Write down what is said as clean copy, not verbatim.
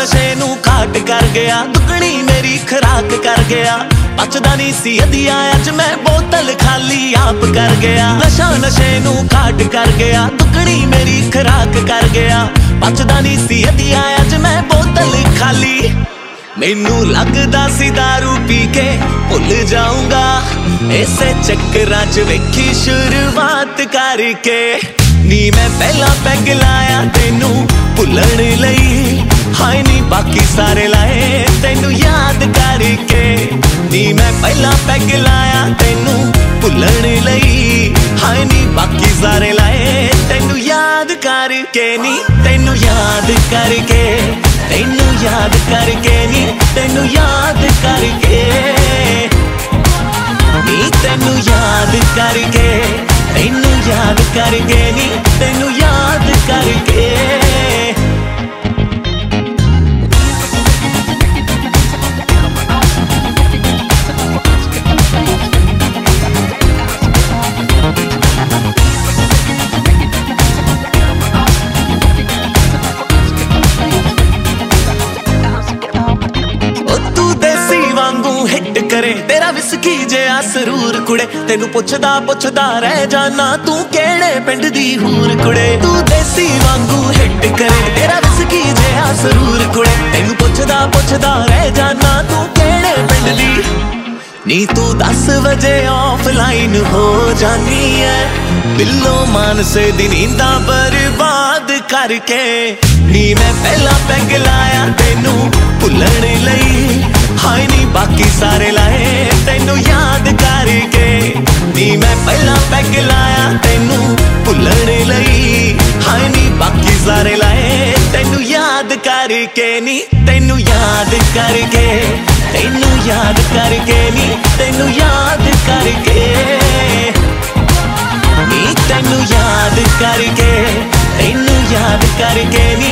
ਨਸ਼ੇ ਨੂੰ ਘਾਟ ਕਰ ਗਿਆ, ਦੁੱਗਣੀ ਮੇਰੀ ਖੁਰਾਕ ਕਰ ਗਿਆ। ਬਚਦਾ ਨਹੀਂ ਸੀ ਅਧਿਆ, ਅੱਜ ਮੈਂ ਬੋਤਲ ਖਾਲੀ ਆਪ ਕਰ ਗਿਆ। ਨਸ਼ੇ ਨੂੰ ਘਾਟ ਕਰ ਗਿਆ, ਦੁੱਗਣੀ ਮੇਰੀ ਖੁਰਾਕ ਕਰ ਗਿਆ। ਬਚਦਾ ਨਹੀਂ ਸੀ ਅਧਿਆ, ਅੱਜ ਮੈਂ ਬੋਤਲ ਖਾਲੀ। ਮੈਨੂੰ ਲੱਗਦਾ ਸੀ ਦਾਰੂ ਪੀ ਕੇ ਭੁੱਲ ਜਾਊਂਗਾ, ਇਸੇ ਚੱਕਰਾਂ 'ਚ ਵੇਖੀ ਸ਼ੁਰੂਆਤ ਕਰਕੇ। ਨੀ ਮੈਂ ਪਹਿਲਾਂ ਪੈਗ ਲਾਇਆ ਤੈਨੂੰ ਭੁੱਲਣ ਲਈ, ਹਾਏ ਨੀ ਬਾਕੀ ਸਾਰੇ ਲਾਏ ਤੈਨੂੰ ਯਾਦ ਕਰਕੇ। ਨੀ ਮੈਂ ਪਹਿਲਾਂ ਪੈਗ ਲਾਇਆ ਤੈਨੂੰ ਭੁੱਲਣ ਲਈ, ਹਾਏ ਨੀ ਬਾਕੀ ਸਾਰੇ ਲਾਏ ਤੈਨੂੰ ਯਾਦ ਕਰਕੇ। ਨੀ ਤੈਨੂੰ ਯਾਦ ਕਰਕੇ, ਤੈਨੂੰ ਯਾਦ ਕਰਕੇ, ਨੀ ਤੈਨੂੰ ਯਾਦ ਕਰਕੇ। ਨੀ ਤੈਨੂੰ ਯਾਦ ਕਰਕੇ, ਤੈਨੂੰ ਯਾਦ ਕਰਕੇ, ਨੀ ਤੈਨੂੰ ਯਾਦ ਕਰਕੇ। ਹਿੱਟ ਕਰੇ ਤੇਰਾ ਵਿਸਕੀ ਜਿਹਾ ਸਰੂਰ ਕੁੜੇ, ਤੈਨੂੰ ਪੁੱਛਦਾ ਪੁੱਛਦਾ ਰਹਿ ਜਾਨਾ ਤੂੰ ਕਿਹੜੇ ਪਿੰਡ ਦੀ ਹੂਰ ਕੁੜੇ। ਤੂੰ ਦੇਸੀ ਵਾਂਗੂ ਹਿੱਟ ਕਰੇ ਤੇਰਾ ਵਿਸਕੀ ਜਿਹਾ ਸਰੂਰ ਕੁੜੇ, ਤੈਨੂੰ ਪੁੱਛਦਾ ਪੁੱਛਦਾ ਰਹਿ ਜਾਨਾ ਤੂੰ ਕਿਹੜੇ ਪਿੰਡ ਦੀ। ਨੀ ਤੂੰ 10 ਵਜੇ ਆਫਲਾਈਨ ਹੋ ਜਾਨੀ ਐ, ਬਿੱਲੋ ਮਾਨਸੇ ਦੀ ਨੀਂਦਾਂ ਬਰਬਾਦ ਕਰਕੇ। ਨੀ ਮੈਂ ਪਹਿਲਾਂ ਪੈਗ ਲਾਇਆ ਤੈਨੂੰ ਭੁੱਲਣ ਲਈ, ਹਾਏ ਨੀ ਬਾਕੀ ਸਾਰੇ ਲਾਏ ਤੈਨੂੰ ਯਾਦ ਕਰਕੇ। ਨੀ ਮੈਂ ਪਹਿਲਾਂ ਪੈਗ ਲਾਇਆ ਤੈਨੂੰ ਭੁੱਲਣ ਲਈ, ਹਾਏ ਨੀ ਬਾਕੀ ਸਾਰੇ ਲਾਏ ਤੈਨੂੰ ਯਾਦ ਕਰਕੇ। ਨੀ ਤੈਨੂੰ ਯਾਦ ਕਰਕੇ, ਤੈਨੂੰ ਯਾਦ ਕਰਕੇ, ਨੀ ਤੈਨੂੰ ਯਾਦ ਕਰਕੇ। ਨੀ ਤੈਨੂੰ ਯਾਦ ਕਰਕੇ, ਤੈਨੂੰ ਯਾਦ ਕਰਕੇ,